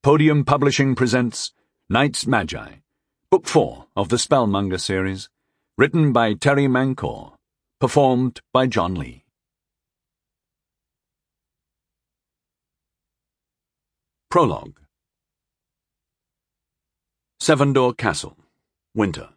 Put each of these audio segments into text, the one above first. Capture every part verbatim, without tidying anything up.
Podium Publishing presents Night's Magi, Book four of the Spellmonger series, written by Terry Mancour, performed by John Lee. Prologue. Sevendor Castle, winter.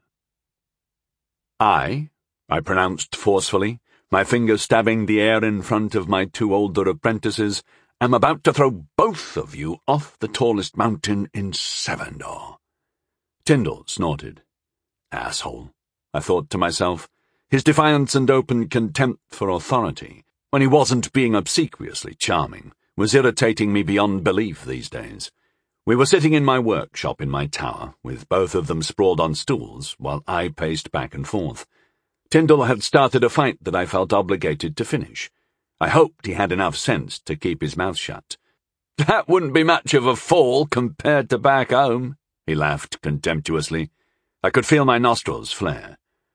I, I pronounced forcefully, my fingers stabbing the air in front of my two older apprentices, am about to throw both of you off the tallest mountain in Sevendor. Tyndall snorted. Asshole, I thought to myself. His defiance and open contempt for authority, when he wasn't being obsequiously charming, was irritating me beyond belief these days. We were sitting in my workshop in my tower, with both of them sprawled on stools, while I paced back and forth. Tyndall had started a fight that I felt obligated to finish. I hoped he had enough sense to keep his mouth shut. That wouldn't be much of a fall compared to back home, he laughed contemptuously. I could feel my nostrils flare.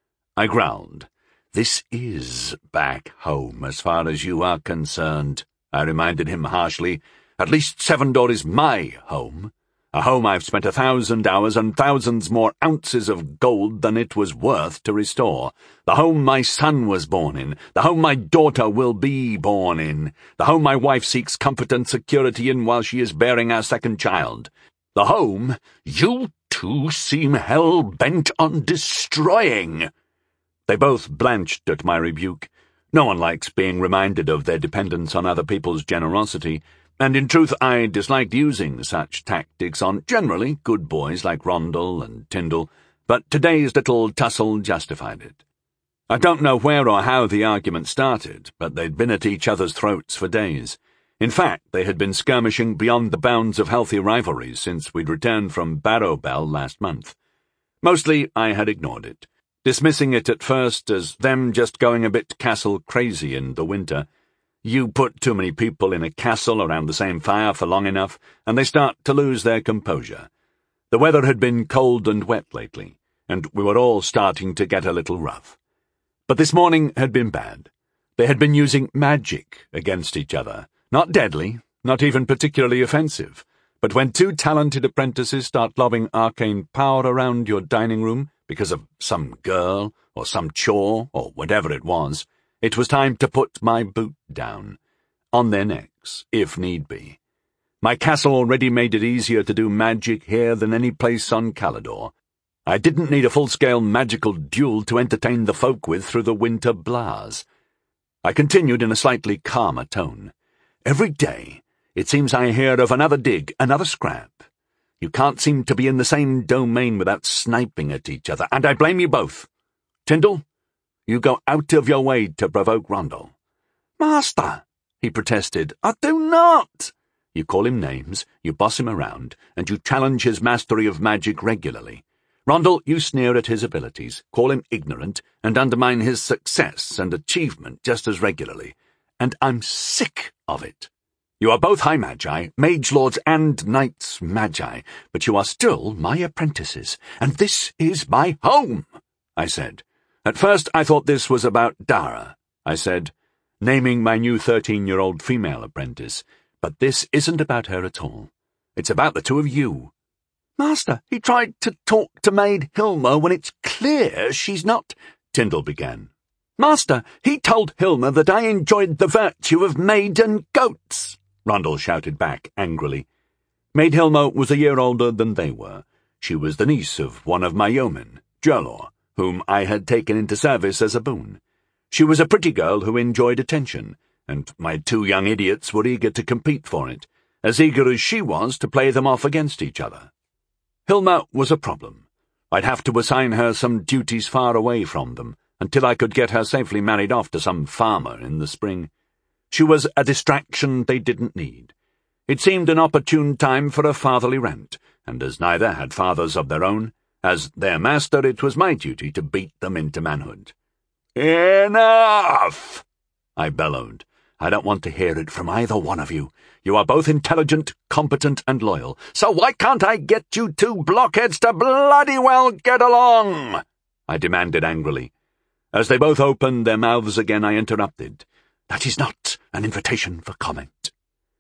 I growled. This is back home as far as you are concerned, I reminded him harshly. At least Sevendor is my home. A home I've spent a thousand hours and thousands more ounces of gold than it was worth to restore. The home my son was born in. The home my daughter will be born in. The home my wife seeks comfort and security in while she is bearing our second child. The home you two seem hell-bent on destroying. They both blanched at my rebuke. No one likes being reminded of their dependence on other people's generosity, and in truth I disliked using such tactics on generally good boys like Rondel and Tyndall, but today's little tussle justified it. I don't know where or how the argument started, but they'd been at each other's throats for days. In fact, they had been skirmishing beyond the bounds of healthy rivalry since we'd returned from Barrowbell last month. Mostly I had ignored it, dismissing it at first as them just going a bit castle crazy in the winter. You put too many people in a castle around the same fire for long enough, and they start to lose their composure. The weather had been cold and wet lately, and we were all starting to get a little rough. But this morning had been bad. They had been using magic against each other. Not deadly, not even particularly offensive, but when two talented apprentices start lobbing arcane power around your dining room because of some girl or some chore or whatever it was, it was time to put my boot down, on their necks, if need be. My castle already made it easier to do magic here than any place on Calidor. I didn't need a full-scale magical duel to entertain the folk with through the winter blahs. I continued in a slightly calmer tone. Every day, it seems I hear of another dig, another scrap. You can't seem to be in the same domain without sniping at each other, and I blame you both. Tyndall, you go out of your way to provoke Rondel. Master, he protested, I do not. You call him names, you boss him around, and you challenge his mastery of magic regularly. Rondel, you sneer at his abilities, call him ignorant, and undermine his success and achievement just as regularly. And I'm sick of it. You are both high magi, mage lords and knights magi, but you are still my apprentices, and this is my home, I said. At first I thought this was about Dara, I said, naming my new thirteen-year-old female apprentice, but this isn't about her at all. It's about the two of you. Master, he tried to talk to Maid Hilma when it's clear she's not, Tyndall began. Master, he told Hilma that I enjoyed the virtue of maiden goats, Rondel shouted back angrily. Maid Hilma was a year older than they were. She was the niece of one of my yeomen, Jurlor, whom I had taken into service as a boon. She was a pretty girl who enjoyed attention, and my two young idiots were eager to compete for it, as eager as she was to play them off against each other. Hilma was a problem. I'd have to assign her some duties far away from them, until I could get her safely married off to some farmer in the spring. She was a distraction they didn't need. It seemed an opportune time for a fatherly rant, and as neither had fathers of their own, as their master, it was my duty to beat them into manhood. Enough! I bellowed. I don't want to hear it from either one of you. You are both intelligent, competent, and loyal, so why can't I get you two blockheads to bloody well get along? I demanded angrily. As they both opened their mouths again, I interrupted. That is not an invitation for comment.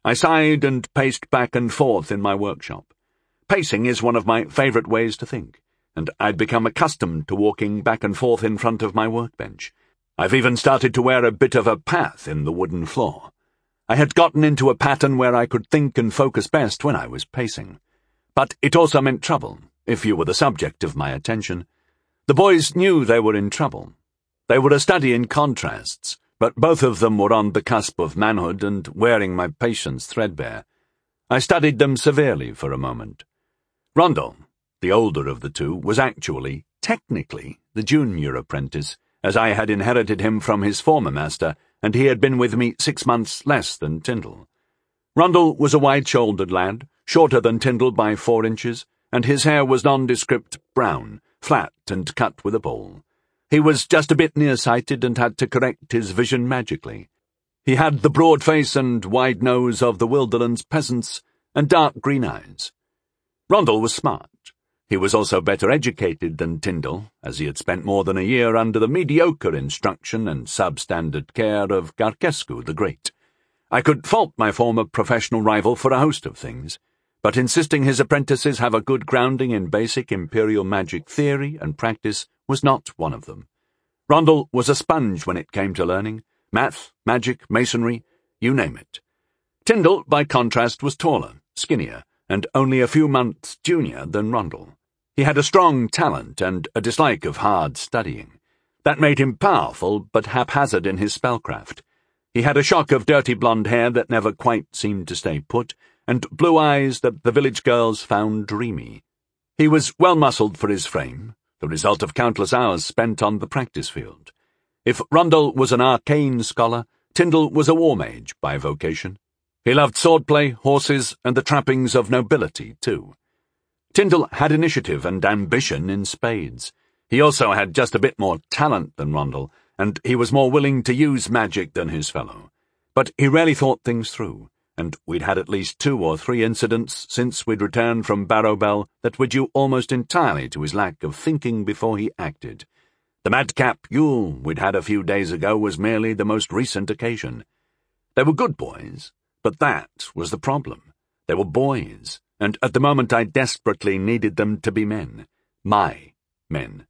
I sighed and paced back and forth in my workshop. Pacing is one of my favourite ways to think, and I'd become accustomed to walking back and forth in front of my workbench. I've even started to wear a bit of a path in the wooden floor. I had gotten into a pattern where I could think and focus best when I was pacing. But it also meant trouble, if you were the subject of my attention. The boys knew they were in trouble. They were a study in contrasts, but both of them were on the cusp of manhood and wearing my patience threadbare. I studied them severely for a moment. Rondel, the older of the two, was actually, technically, the junior apprentice, as I had inherited him from his former master, and he had been with me six months less than Tyndall. Rondel was a wide-shouldered lad, shorter than Tyndall by four inches, and his hair was nondescript brown, flat and cut with a bowl. He was just a bit nearsighted and had to correct his vision magically. He had the broad face and wide nose of the Wilderlands peasants, and dark green eyes. Rondel was smart. He was also better educated than Tyndall, as he had spent more than a year under the mediocre instruction and substandard care of Garcescu the Great. I could fault my former professional rival for a host of things, but insisting his apprentices have a good grounding in basic imperial magic theory and practice was not one of them. Rondel was a sponge when it came to learning, math, magic, masonry, you name it. Tyndall, by contrast, was taller, skinnier, and only a few months junior than Rondel. He had a strong talent and a dislike of hard studying. That made him powerful but haphazard in his spellcraft. He had a shock of dirty blonde hair that never quite seemed to stay put, and blue eyes that the village girls found dreamy. He was well-muscled for his frame, the result of countless hours spent on the practice field. If Rondel was an arcane scholar, Tyndall was a war mage by vocation. He loved swordplay, horses, and the trappings of nobility, too. Tyndall had initiative and ambition in spades. He also had just a bit more talent than Rondel, and he was more willing to use magic than his fellow. But he rarely thought things through, and we'd had at least two or three incidents since we'd returned from Barrowbell that were due almost entirely to his lack of thinking before he acted. The madcap Yule we'd had a few days ago was merely the most recent occasion. They were good boys, but that was the problem. They were boys, and at the moment I desperately needed them to be men. My men.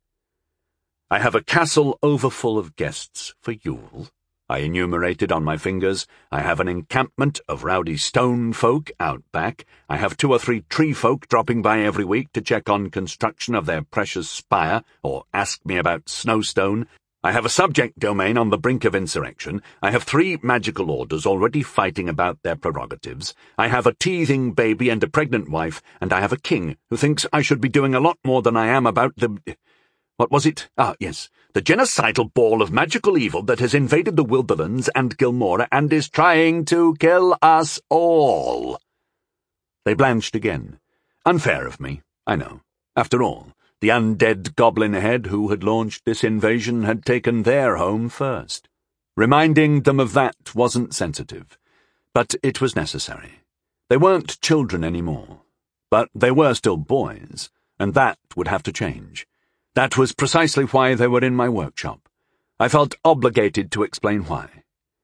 I have a castle overfull of guests for Yule, I enumerated on my fingers. I have an encampment of rowdy stone folk out back. I have two or three tree folk dropping by every week to check on construction of their precious spire, or ask me about Snowstone. I have a subject domain on the brink of insurrection. I have three magical orders already fighting about their prerogatives. I have a teething baby and a pregnant wife, and I have a king who thinks I should be doing a lot more than I am about the... What was it? Ah, yes, the genocidal ball of magical evil that has invaded the Wilderlands and Gilmora and is trying to kill us all. They blanched again. Unfair of me, I know. After all, the undead goblin head who had launched this invasion had taken their home first. Reminding them of that wasn't sensitive, but it was necessary. They weren't children anymore, but they were still boys, and that would have to change. That was precisely why they were in my workshop. I felt obligated to explain why.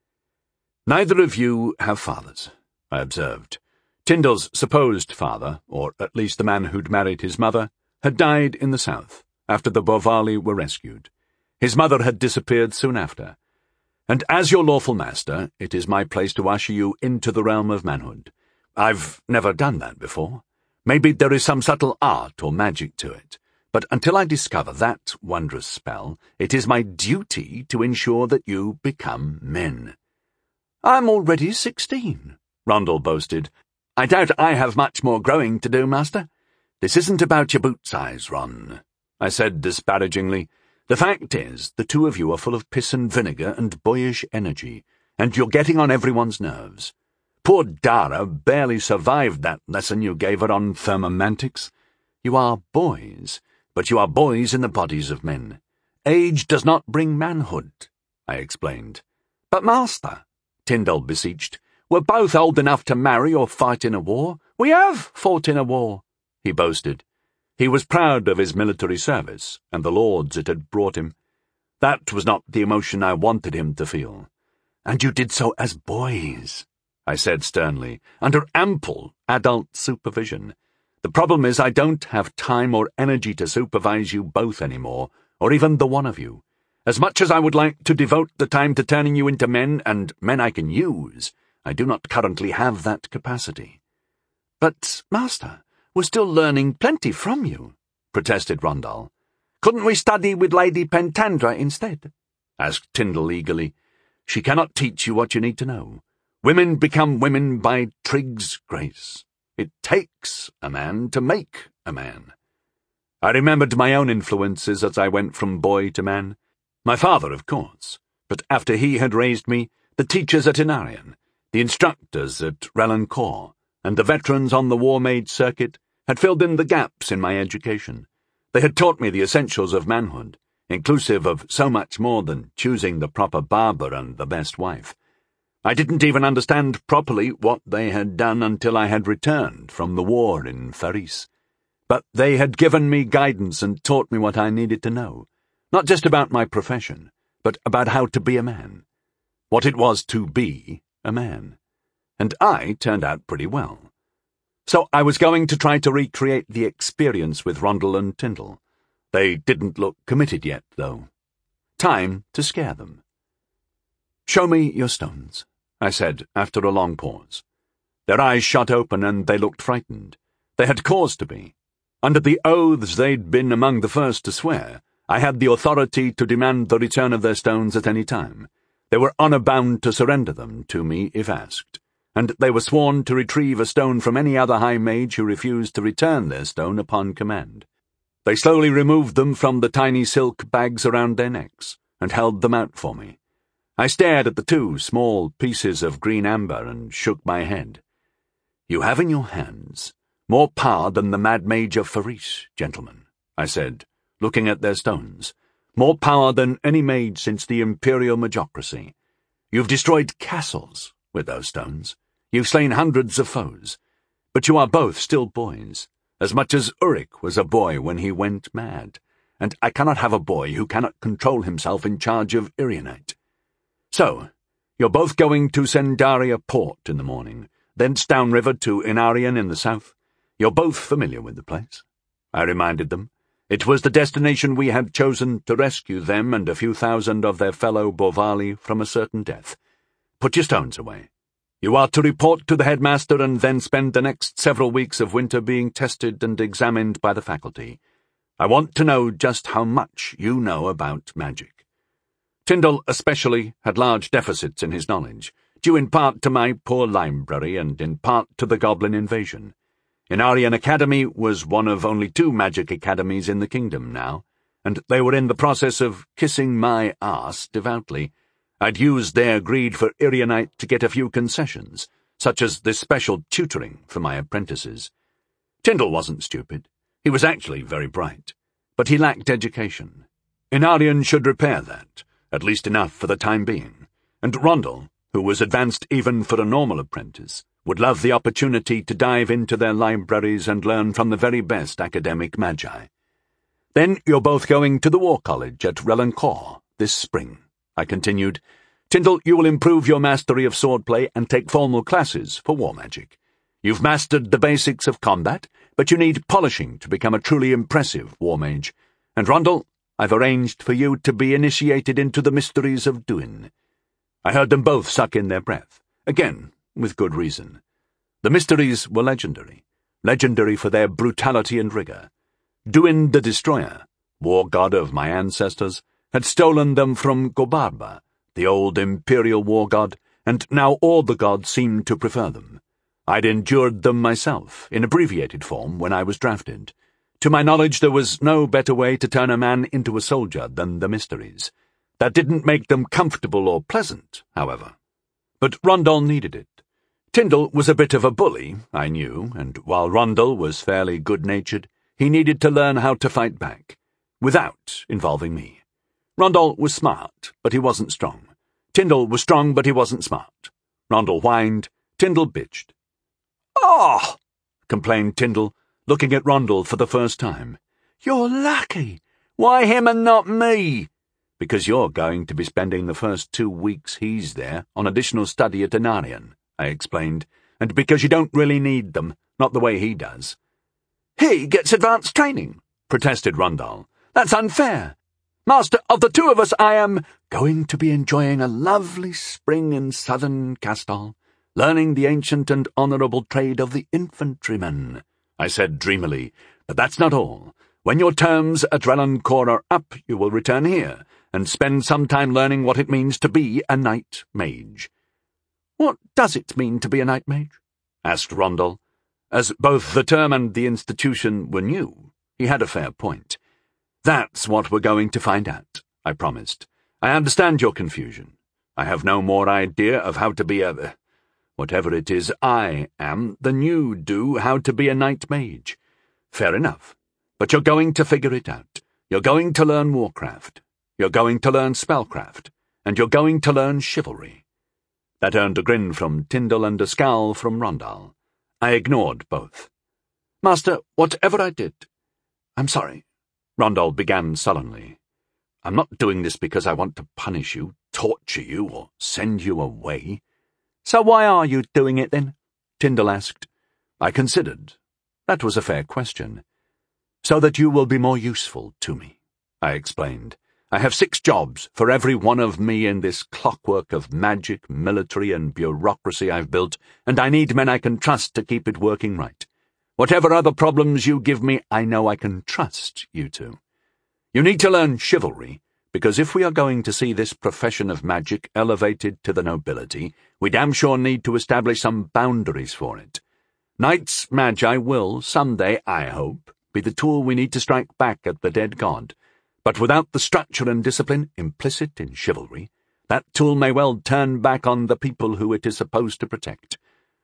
Neither of you have fathers, I observed. Tyndall's supposed father, or at least the man who'd married his mother, had died in the south, after the Bovali were rescued. His mother had disappeared soon after. And as your lawful master, it is my place to usher you into the realm of manhood. I've never done that before. Maybe there is some subtle art or magic to it. But until I discover that wondrous spell, it is my duty to ensure that you become men. I'm already sixteen, Rondel boasted. I doubt I have much more growing to do, master. This isn't about your boot size, Ron, I said disparagingly. The fact is, the two of you are full of piss and vinegar and boyish energy, and you're getting on everyone's nerves. Poor Dara barely survived that lesson you gave her on thermomantics. You are boys. But you are boys in the bodies of men. Age does not bring manhood, I explained. But, master, Tyndall beseeched, we're both old enough to marry or fight in a war. We have fought in a war, he boasted. He was proud of his military service and the lords it had brought him. That was not the emotion I wanted him to feel. And you did so as boys, I said sternly, under ample adult supervision. The problem is I don't have time or energy to supervise you both anymore, or even the one of you. As much as I would like to devote the time to turning you into men, and men I can use, I do not currently have that capacity. But, Master, we're still learning plenty from you, protested Rondal. Couldn't we study with Lady Pentandra instead? Asked Tyndall eagerly. She cannot teach you what you need to know. Women become women by Triggs' grace. It takes a man to make a man. I remembered my own influences as I went from boy to man. My father, of course, but after he had raised me, the teachers at Inarian, the instructors at Relencourt, and the veterans on the War Mage circuit had filled in the gaps in my education. They had taught me the essentials of manhood, inclusive of so much more than choosing the proper barber and the best wife. I didn't even understand properly what they had done until I had returned from the war in Faris. But they had given me guidance and taught me what I needed to know, not just about my profession, but about how to be a man, what it was to be a man. And I turned out pretty well. So I was going to try to recreate the experience with Rondal and Tyndall. They didn't look committed yet, though. Time to scare them. Show me your stones, I said after a long pause. Their eyes shot open and they looked frightened. They had cause to be. Under the oaths they'd been among the first to swear, I had the authority to demand the return of their stones at any time. They were honour bound to surrender them to me if asked, and they were sworn to retrieve a stone from any other high mage who refused to return their stone upon command. They slowly removed them from the tiny silk bags around their necks and held them out for me. I stared at the two small pieces of green amber and shook my head. You have in your hands more power than the Mad Mage of Faris, gentlemen, I said, looking at their stones. More power than any mage since the Imperial Magocracy. You've destroyed castles with those stones. You've slain hundreds of foes. But you are both still boys, as much as Urik was a boy when he went mad, and I cannot have a boy who cannot control himself in charge of Irianite. So, you're both going to Sendaria Port in the morning, thence downriver to Inarian in the south. You're both familiar with the place, I reminded them. It was the destination we had chosen to rescue them and a few thousand of their fellow Bovali from a certain death. Put your stones away. You are to report to the headmaster and then spend the next several weeks of winter being tested and examined by the faculty. I want to know just how much you know about magic. Tyndall, especially, had large deficits in his knowledge, due in part to my poor library and in part to the goblin invasion. Inarian Academy was one of only two magic academies in the kingdom now, and they were in the process of kissing my arse devoutly. I'd used their greed for Irianite to get a few concessions, such as this special tutoring for my apprentices. Tyndall wasn't stupid. He was actually very bright, but he lacked education. Inarian should repair that, at least enough for the time being, and Rondal, who was advanced even for a normal apprentice, would love the opportunity to dive into their libraries and learn from the very best academic magi. Then you're both going to the War College at Relencourt this spring, I continued. Tyndall, you will improve your mastery of swordplay and take formal classes for war magic. You've mastered the basics of combat, but you need polishing to become a truly impressive war mage. And Rondal, I've arranged for you to be initiated into the mysteries of Duin. I heard them both suck in their breath, again, with good reason. The mysteries were legendary, legendary for their brutality and rigour. Duin the Destroyer, war god of my ancestors, had stolen them from Gobarba, the old imperial war god, and now all the gods seemed to prefer them. I'd endured them myself, in abbreviated form, when I was drafted. To my knowledge, there was no better way to turn a man into a soldier than the mysteries. That didn't make them comfortable or pleasant, however. But Rondal needed it. Tyndall was a bit of a bully, I knew, and while Rondal was fairly good-natured, he needed to learn how to fight back, without involving me. Rondal was smart, but he wasn't strong. Tyndall was strong, but he wasn't smart. Rondal whined, Tyndall bitched. "Oh!" complained Tyndall, looking at Rondal for the first time. "You're lucky. Why him and not me?" "Because you're going to be spending the first two weeks he's there on additional study at Inarian," I explained, and because you don't really need them, not the way he does. He gets advanced training, protested Rundle. That's unfair. Master, of the two of us, I am going to be enjoying a lovely spring in southern Castal, learning the ancient and honourable trade of the infantryman, I said dreamily. But that's not all. When your terms at Relencourt are up, you will return here and spend some time learning what it means to be a Knight Mage. What does it mean to be a Knight Mage? Asked Rundle. As both the term and the institution were new, he had a fair point. That's what we're going to find out, I promised. I understand your confusion. I have no more idea of how to be a... whatever it is I am than you do how to be a Knight Mage. Fair enough. But you're going to figure it out. You're going to learn warcraft. You're going to learn spellcraft. And you're going to learn chivalry. That earned a grin from Tyndall and a scowl from Rundle. I ignored both. Master, whatever I did... I'm sorry. Rundle began sullenly. I'm not doing this because I want to punish you, torture you, or send you away. So why are you doing it, then? Tyndall asked. I considered. That was a fair question. So that you will be more useful to me, I explained. I have six jobs for every one of me in this clockwork of magic, military, and bureaucracy I've built, and I need men I can trust to keep it working right. Whatever other problems you give me, I know I can trust you to. You need to learn chivalry, because if we are going to see this profession of magic elevated to the nobility, we damn sure need to establish some boundaries for it. Knights Magi will, someday, I hope, be the tool we need to strike back at the dead god. But without the structure and discipline implicit in chivalry, that tool may well turn back on the people who it is supposed to protect.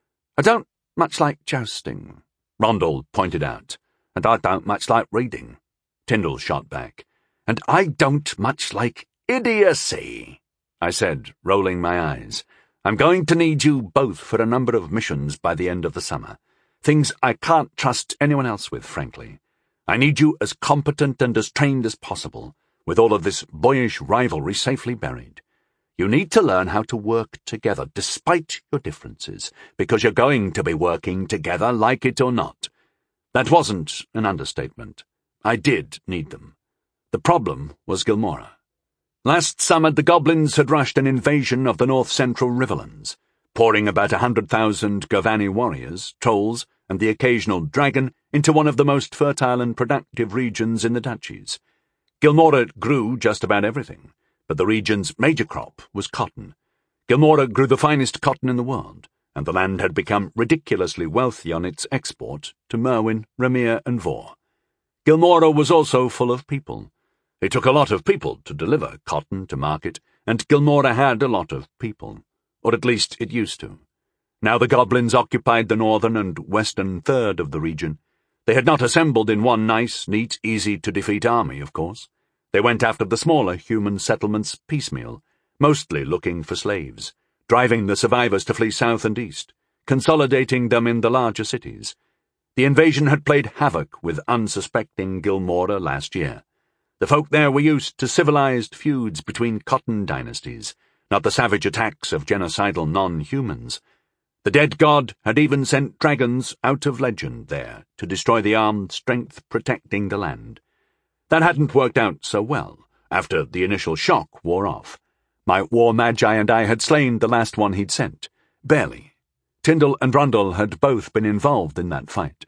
I don't much like jousting, Rundle pointed out, and I don't much like reading, Tyndall shot back. And I don't much like idiocy, I said, rolling my eyes. I'm going to need you both for a number of missions by the end of the summer. Things I can't trust anyone else with, frankly. I need you as competent and as trained as possible, with all of this boyish rivalry safely buried. You need to learn how to work together, despite your differences, because you're going to be working together, like it or not. That wasn't an understatement. I did need them. The problem was Gilmora. Last summer the goblins had rushed an invasion of the north-central Riverlands, pouring about a hundred thousand Gavani warriors, trolls, and the occasional dragon into one of the most fertile and productive regions in the duchies. Gilmora grew just about everything, but the region's major crop was cotton. Gilmora grew the finest cotton in the world, and the land had become ridiculously wealthy on its export to Merwin, Remir, and Vore. Gilmora was also full of people. It took a lot of people to deliver cotton to market, and Gilmora had a lot of people, or at least it used to. Now the goblins occupied the northern and western third of the region. They had not assembled in one nice, neat, easy-to-defeat army, of course. They went after the smaller human settlements piecemeal, mostly looking for slaves, driving the survivors to flee south and east, consolidating them in the larger cities. The invasion had played havoc with unsuspecting Gilmora last year. The folk there were used to civilized feuds between cotton dynasties, not the savage attacks of genocidal non-humans. The dead god had even sent dragons out of legend there to destroy the armed strength protecting the land. That hadn't worked out so well after the initial shock wore off. My war magi and I had slain the last one he'd sent. Barely. Tyndall and Rundle had both been involved in that fight.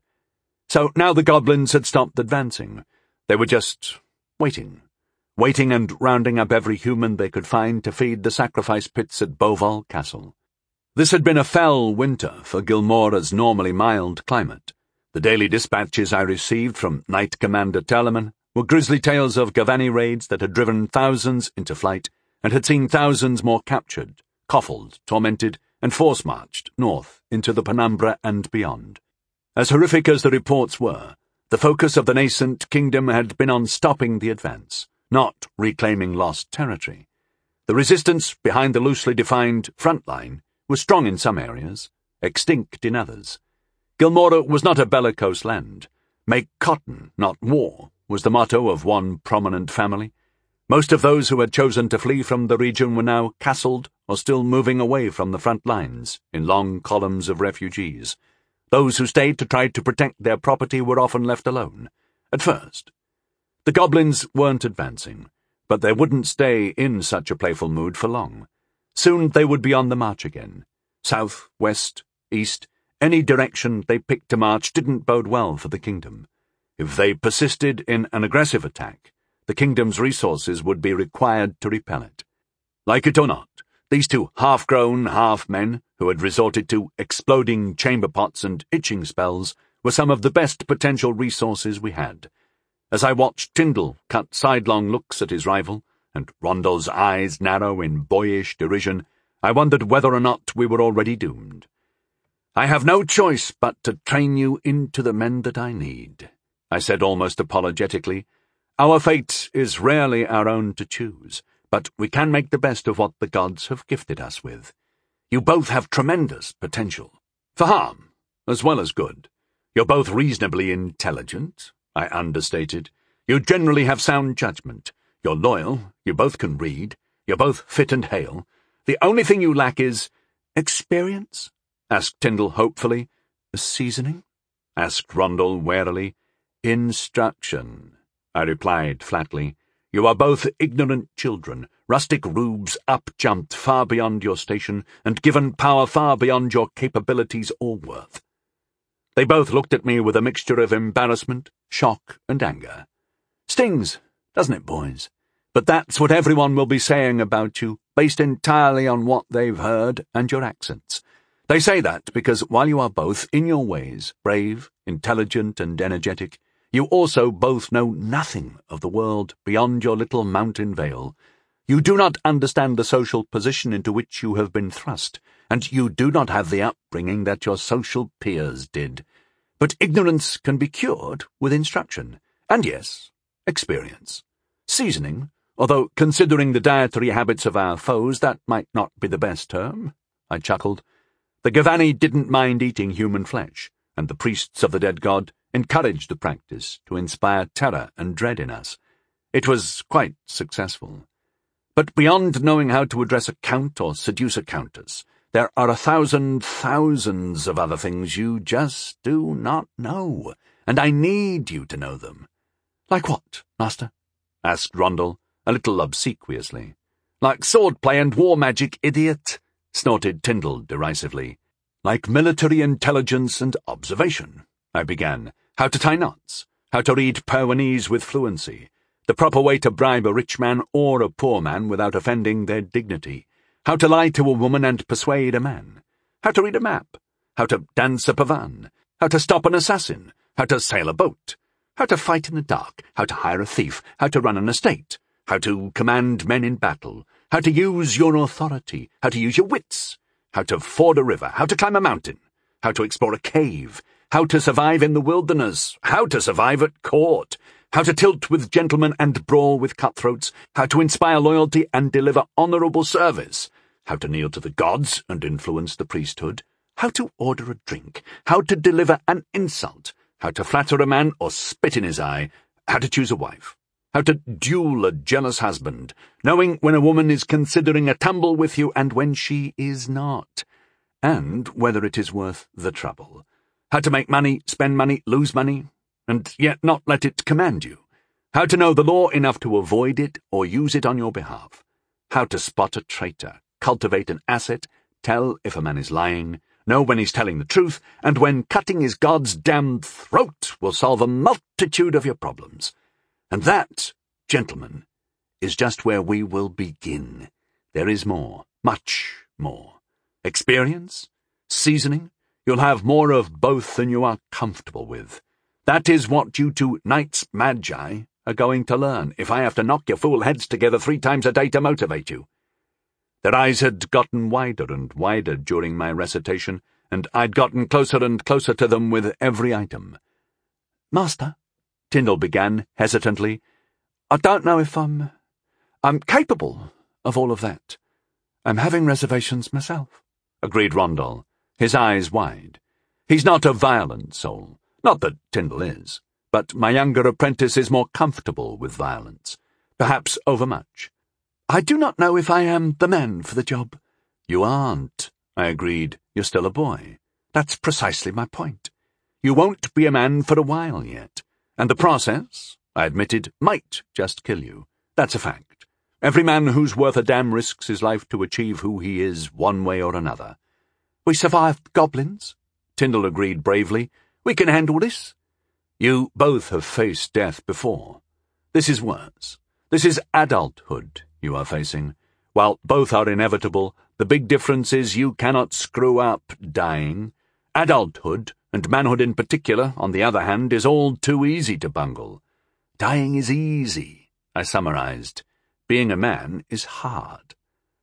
So now the goblins had stopped advancing. They were just waiting. Waiting and rounding up every human they could find to feed the sacrifice pits at Beauval Castle. This had been a fell winter for Gilmora's normally mild climate. The daily dispatches I received from Knight Commander Telemann were grisly tales of Gavani raids that had driven thousands into flight and had seen thousands more captured, coffled, tormented, and force-marched north into the penumbra and beyond. As horrific as the reports were, the focus of the nascent kingdom had been on stopping the advance, not reclaiming lost territory. The resistance behind the loosely defined front line was strong in some areas, extinct in others. Gilmora was not a bellicose land. Make cotton, not war, was the motto of one prominent family. Most of those who had chosen to flee from the region were now castled or still moving away from the front lines in long columns of refugees. Those who stayed to try to protect their property were often left alone, at first. The goblins weren't advancing, but they wouldn't stay in such a playful mood for long. Soon they would be on the march again. South, west, east, any direction they picked to march didn't bode well for the kingdom. If they persisted in an aggressive attack, the kingdom's resources would be required to repel it. Like it or not, these two half-grown half-men who had resorted to exploding chamber pots and itching spells were some of the best potential resources we had. As I watched Tyndall cut sidelong looks at his rival, and Rondell's eyes narrow in boyish derision, I wondered whether or not we were already doomed. "I have no choice but to train you into the men that I need," I said almost apologetically. "Our fate is rarely our own to choose, but we can make the best of what the gods have gifted us with. You both have tremendous potential, for harm as well as good. You're both reasonably intelligent," I understated. "You generally have sound judgment. You're loyal, you both can read, you're both fit and hale. The only thing you lack is—" "Experience?" asked Tyndall hopefully. "Seasoning?" asked Rondell warily. "Instruction," I replied flatly. "You are both ignorant children, rustic rubes up-jumped far beyond your station and given power far beyond your capabilities or worth." They both looked at me with a mixture of embarrassment, shock, and anger. Stings, doesn't it, boys? But that's what everyone will be saying about you, based entirely on what they've heard and your accents. They say that because while you are both, in your ways, brave, intelligent, and energetic, you also both know nothing of the world beyond your little mountain vale. You do not understand the social position into which you have been thrust, and you do not have the upbringing that your social peers did. But ignorance can be cured with instruction, and yes, experience. Seasoning, although considering the dietary habits of our foes that might not be the best term, I chuckled. The Gavani didn't mind eating human flesh, and the priests of the dead god encouraged the practice to inspire terror and dread in us. It was quite successful. But beyond knowing how to address a count or seduce a countess, there are a thousand thousands of other things you just do not know, and I need you to know them. "Like what, master?" asked Rondell, a little obsequiously. "Like swordplay and war magic, idiot," snorted Tyndall derisively. "Like military intelligence and observation," I began. "How to tie knots, how to read Perwanese with fluency, the proper way to bribe a rich man or a poor man without offending their dignity, how to lie to a woman and persuade a man, how to read a map, how to dance a pavan, how to stop an assassin, how to sail a boat, how to fight in the dark, how to hire a thief, how to run an estate, how to command men in battle, how to use your authority, how to use your wits, how to ford a river, how to climb a mountain, how to explore a cave, how to survive in the wilderness, how to survive at court, how to tilt with gentlemen and brawl with cutthroats, how to inspire loyalty and deliver honourable service, how to kneel to the gods and influence the priesthood, how to order a drink, how to deliver an insult, how to flatter a man or spit in his eye, how to choose a wife, how to duel a jealous husband, knowing when a woman is considering a tumble with you and when she is not, and whether it is worth the trouble, how to make money, spend money, lose money, and yet not let it command you, how to know the law enough to avoid it or use it on your behalf, how to spot a traitor, cultivate an asset, tell if a man is lying, know when he's telling the truth, and when cutting his god's damned throat will solve a multitude of your problems. And that, gentlemen, is just where we will begin. There is more, much more. Experience, seasoning, you'll have more of both than you are comfortable with. That is what you two knights magi are going to learn if I have to knock your fool heads together three times a day to motivate you. Their eyes had gotten wider and wider during my recitation, and I'd gotten closer and closer to them with every item. "Master," Tyndall began hesitantly, "I don't know if I'm... I'm capable of all of that. I'm having reservations myself," agreed Rondell, his eyes wide. He's not a violent soul. Not that Tyndall is, but my younger apprentice is more comfortable with violence, perhaps overmuch. "I do not know if I am the man for the job. You aren't, I agreed. You're still a boy. That's precisely my point. You won't be a man for a while yet, and the process, I admitted, might just kill you. That's a fact. Every man who's worth a damn risks his life to achieve who he is one way or another. We survived goblins, Tyndall agreed bravely. We can handle this. You both have faced death before. This is worse. This is adulthood you are facing. While both are inevitable, the big difference is you cannot screw up dying. Adulthood, and manhood in particular, on the other hand, is all too easy to bungle. Dying is easy, I summarized. Being a man is hard.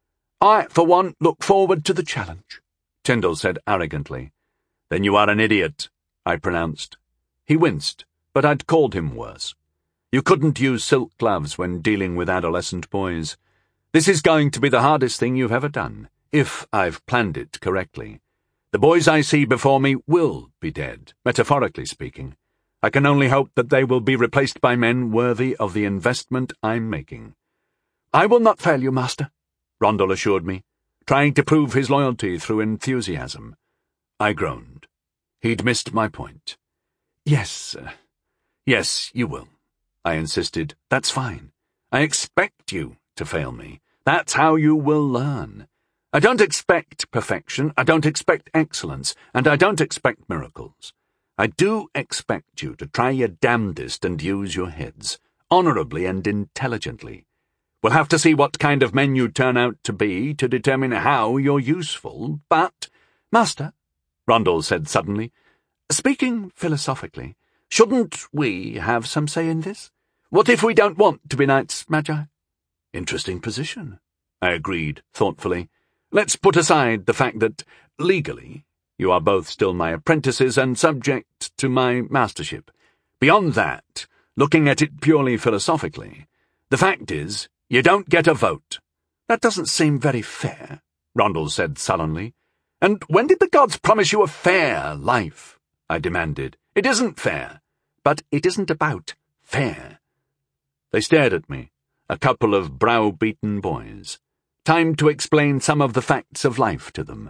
I, for one, look forward to the challenge, Tyndall said arrogantly. Then you are an idiot, I pronounced. He winced, but I'd called him worse. You couldn't use silk gloves when dealing with adolescent boys. This is going to be the hardest thing you've ever done, if I've planned it correctly. The boys I see before me will be dead, metaphorically speaking. I can only hope that they will be replaced by men worthy of the investment I'm making. I will not fail you, Master, Rondel assured me, trying to prove his loyalty through enthusiasm. I groaned. He'd missed my point. Yes, uh, yes, you will, I insisted. That's fine. I expect you to fail me. That's how you will learn. I don't expect perfection, I don't expect excellence, and I don't expect miracles. I do expect you to try your damnedest and use your heads, honourably and intelligently. We'll have to see what kind of men you turn out to be to determine how you're useful, but— Master, Rondel said suddenly, speaking philosophically, shouldn't we have some say in this? What if we don't want to be knights, Magi? Interesting position, I agreed thoughtfully. Let's put aside the fact that, legally, you are both still my apprentices and subject to my mastership. Beyond that, looking at it purely philosophically, the fact is, you don't get a vote. That doesn't seem very fair, Rondel said sullenly. And when did the gods promise you a fair life? I demanded. It isn't fair. But it isn't about fair. They stared at me, a couple of brow-beaten boys. Time to explain some of the facts of life to them.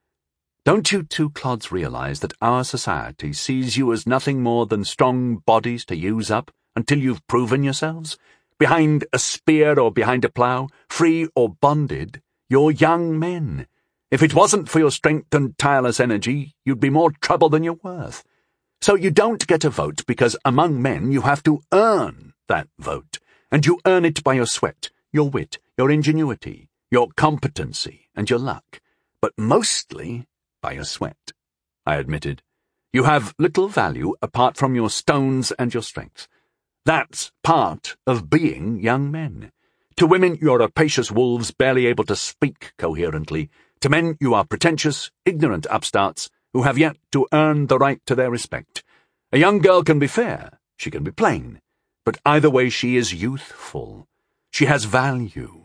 Don't you two clods realize that our society sees you as nothing more than strong bodies to use up until you've proven yourselves? Behind a spear or behind a plough, free or bonded, you're young men. If it wasn't for your strength and tireless energy, you'd be more trouble than you're worth. So you don't get a vote because among men you have to earn that vote, and you earn it by your sweat, your wit, your ingenuity, your competency, and your luck, but mostly by your sweat, I admitted. You have little value apart from your stones and your strength. That's part of being young men. To women you're rapacious wolves barely able to speak coherently. To men you are pretentious, ignorant upstarts who have yet to earn the right to their respect. A young girl can be fair, she can be plain, but either way she is youthful. She has value.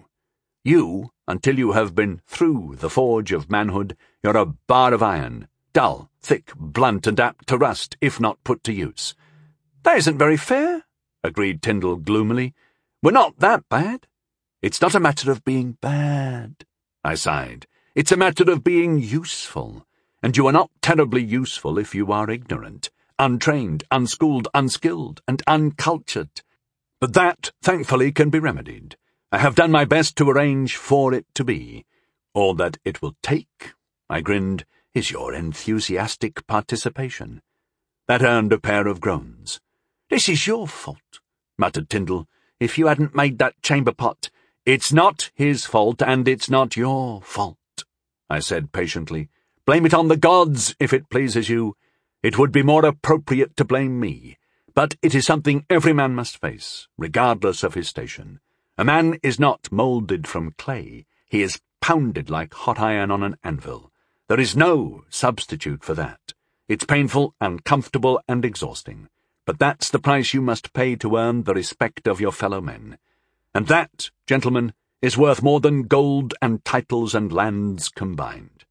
You, until you have been through the forge of manhood, you're a bar of iron, dull, thick, blunt, and apt to rust if not put to use. That isn't very fair, agreed Tyndall gloomily. We're not that bad. It's not a matter of being bad, I sighed. It's a matter of being useful, and you are not terribly useful if you are ignorant, untrained, unschooled, unskilled, and uncultured. But that, thankfully, can be remedied. I have done my best to arrange for it to be. All that it will take, I grinned, is your enthusiastic participation. That earned a pair of groans. This is your fault, muttered Tyndall. If you hadn't made that chamber pot— It's not his fault, and it's not your fault, I said patiently. Blame it on the gods, if it pleases you. It would be more appropriate to blame me. But it is something every man must face, regardless of his station. A man is not moulded from clay. He is pounded like hot iron on an anvil. There is no substitute for that. It's painful, uncomfortable, and exhausting. But that's the price you must pay to earn the respect of your fellow men. And that, gentlemen, is worth more than gold and titles and lands combined.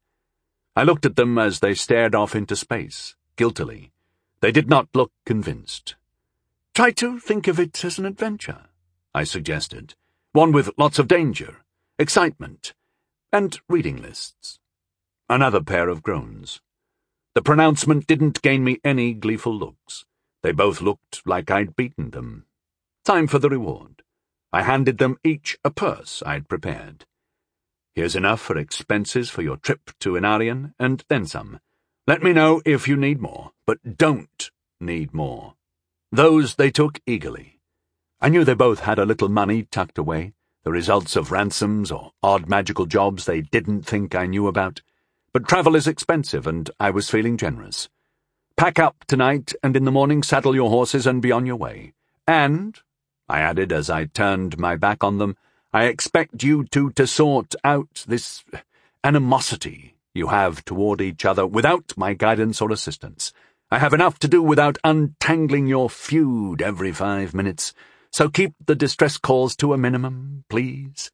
I looked at them as they stared off into space, guiltily. They did not look convinced. Try to think of it as an adventure, I suggested. One with lots of danger, excitement. And reading lists. Another pair of groans. The pronouncement didn't gain me any gleeful looks. They both looked like I'd beaten them. Time for the reward. I handed them each a purse I'd prepared. Here's enough for expenses for your trip to Inarian, and then some. Let me know if you need more, but don't need more. Those they took eagerly. I knew they both had a little money tucked away, the results of ransoms or odd magical jobs they didn't think I knew about. But travel is expensive, and I was feeling generous. Pack up tonight, and in the morning saddle your horses and be on your way. And, I added as I turned my back on them, I expect you two to sort out this animosity you have toward each other without my guidance or assistance. I have enough to do without untangling your feud every five minutes, so keep the distress calls to a minimum, please.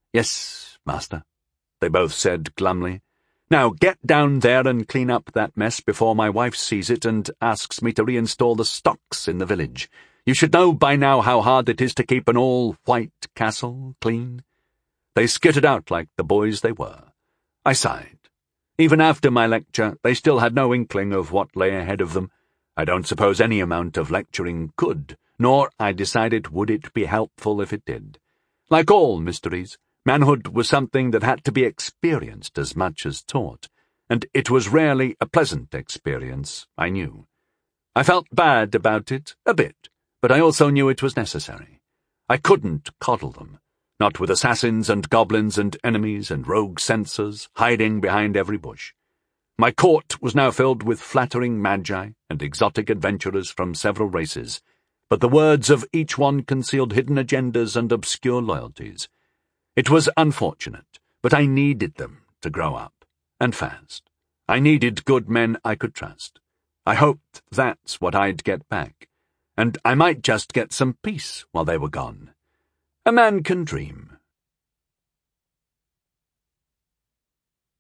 Yes, master, they both said glumly. Now get down there and clean up that mess before my wife sees it and asks me to reinstall the stocks in the village. You should know by now how hard it is to keep an all-white castle clean. They skittered out like the boys they were. I sighed. Even after my lecture, they still had no inkling of what lay ahead of them. I don't suppose any amount of lecturing could, nor, I decided, would it be helpful if it did. Like all mysteries, manhood was something that had to be experienced as much as taught, and it was rarely a pleasant experience, I knew. I felt bad about it, a bit, but I also knew it was necessary. I couldn't coddle them, not with assassins and goblins and enemies and rogue censors hiding behind every bush. My court was now filled with flattering magi and exotic adventurers from several races, but the words of each one concealed hidden agendas and obscure loyalties. It was unfortunate, but I needed them to grow up, and fast. I needed good men I could trust. I hoped that's what I'd get back, and I might just get some peace while they were gone. A man can dream.